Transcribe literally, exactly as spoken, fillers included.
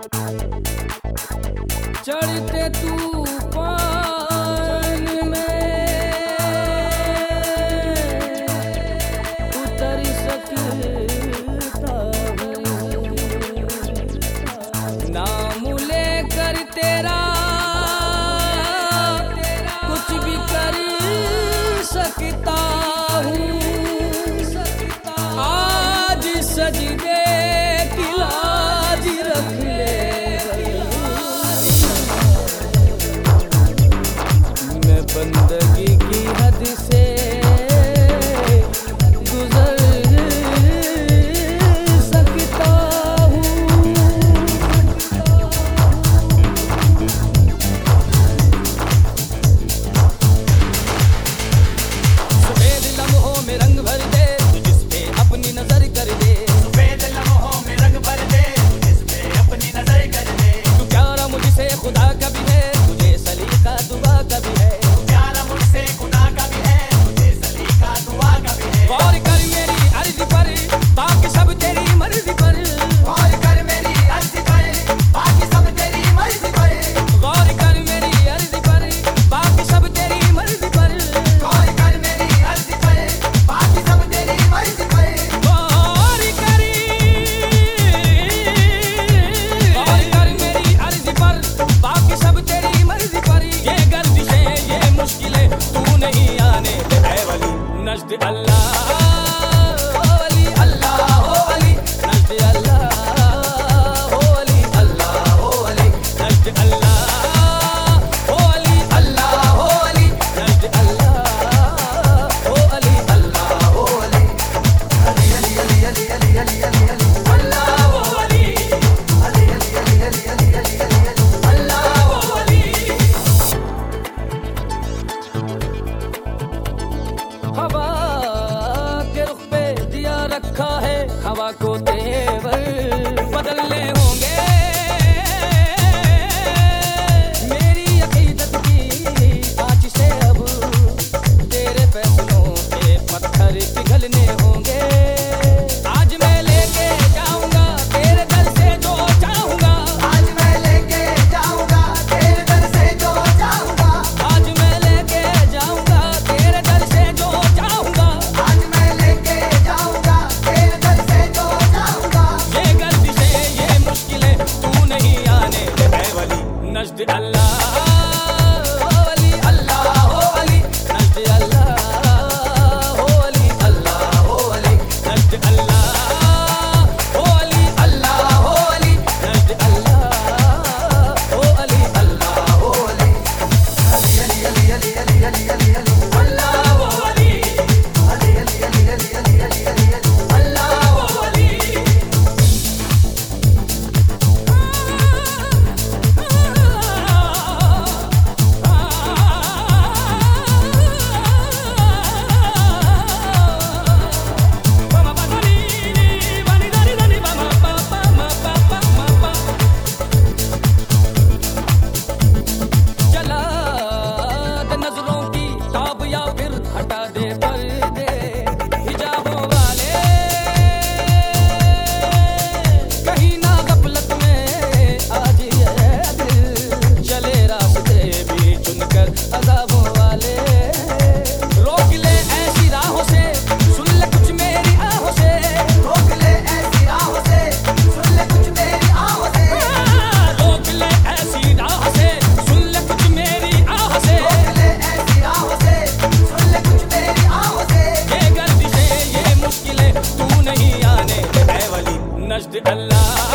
चढ़ते तूफान में उतर सकता हूँ, नाम लेकर तेरा कुछ भी कर सकता हूँ। आज सजदे की लाज रख ले, मैं बंदगी की हद से गुजर सकता हूँ। सफेद लम्हों में रंग भर दे, जिस पे अपनी नजर कर दे। सफेद लम्हों में रंग भर दे, जिस पे अपनी नजर कर दे। तू प्यारा मुझसे खुदा का भी है, तुझे सलीका दुआ का भी है। प्यारा मुझसे खुदा का भी है, तुझे सलीका दुआ का भी है। गौर कर मेरी अर्ज पर, बाकी सब तेरी मर्जी पर। गौर कर मेरी अर्ज पर, बाकी सब तेरी मर्जी पर। गौर कर मेरी अर्ज पर, बाकी सब तेरी मर्जी पर। गौर कर मेरी अर्ज पर, बाकी सब तेरी मर्जी पर। गौर करी, गौर कर मेरी अर्ज पर, बाकी सब तेरी मर्जी पर। ये गर्दिशें ये मुश्किलें तू नहीं आने दे ऐ वली। नज़्द अल्लाह ओ अली, अल्लाह ओ अली। नज़्द अल्लाह ओ अली, अल्लाह ओ अली। नज़्द अल्लाह ओ अली, अल्लाह ओ अली। नज़्द अल्लाह ओ अली, अल्लाह ओ अली। अली अली अली अली अली अली अली अली अल्लाह ओ अली, अली अली अली अली अली अली अली अल्लाह ओ अली। हवा के रुख पे दिया रखा है, हवा को तेवर बदलने होंगे। मेरी अकीदत की कांच से अब तेरे फैसलों के पत्थर पिघलने होंगे। आज मैं लेके जाऊंगा तेरे दर से जो चाहूंगा। आज मैं लेके जाऊंगा तेरे दर से जो चाहूंगा। आज मैं लेके जाऊंगा तेरे दर से जो चाहूंगा। आज मैं लेके जाऊंगा तेरे दर से जो चाहूंगा। ये गर्दिशें ये मुश्किलें तू नहीं आने दे ऐ वली। नज़्द अल्लाह ओ अली, अल्लाह ओ अली। नज़्द अल्लाह ओ अली, अल्लाह ओ अली। नज़्द अल्लाह ओ अली, अल्लाह ओ अली। नज़्द अल्लाह ओ अली, अल्लाह ओ अली। अली अली अली अली अली अली अली अली अल्लाह ओ अली, अली अली अली अली अली अली अली अली अल्लाह ओ अली। जला दे नजरों की ताब या फिर हटा दे पर्दे हिजाबों वाले। कहीं ना गफलत में आज ये दिल चले रास्ते भी चुनकर अज़ाबों वाले। रोक ले ऐसी राहों से, सुन ले कुछ मेरी आहों से। रोक ले ऐसी राहों से, सुन ले कुछ मेरी आहों से। रोक ले ऐसी राहों से, सुन ले कुछ मेरी आहों से। रोक ले ऐसी राहों से, सुन ले कुछ मेरी आहों से। ये गर्दिशें ये मुश्किलें तू नहीं आने दे ऐ वली। नज़्द अल्लाह